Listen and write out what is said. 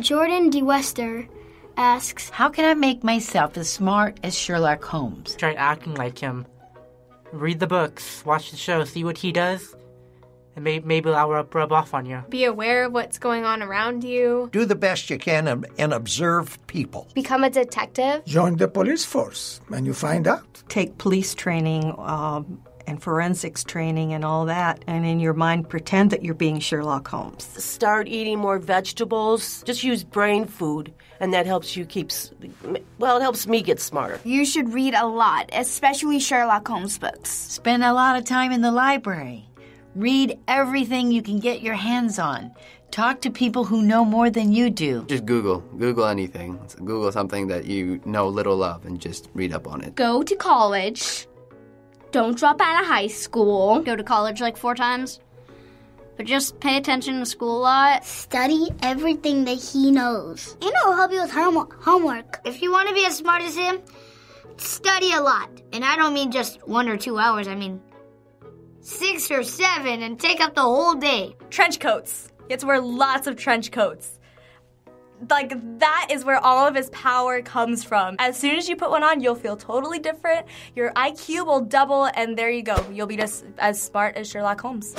Jordan DeWester asks, how can I make myself as smart as Sherlock Holmes? Try acting like him. Read the books, watch the show, see what he does, and maybe that'll rub off on you. Be aware of what's going on around you. Do the best you can and observe people. Become a detective. Join the police force and you find out. Take police training and forensics training and all that, and in your mind pretend that you're being Sherlock Holmes. Start eating more vegetables. Just use brain food, and that helps you it helps me get smarter. You should read a lot, especially Sherlock Holmes books. Spend a lot of time in the library. Read everything you can get your hands on. Talk to people who know more than you do. Just Google anything. Google something that you know little of and just read up on it. Go to college. Don't drop out of high school. Go to college like 4 times. But just pay attention to school a lot. Study everything that he knows. And it'll help you with homework. If you want to be as smart as him, study a lot. And I don't mean just 1 or 2 hours. I mean 6 or 7 and take up the whole day. Trench coats. You have to wear lots of trench coats. Like, that is where all of his power comes from. As soon as you put one on, you'll feel totally different. Your IQ will double, and there you go. You'll be just as smart as Sherlock Holmes.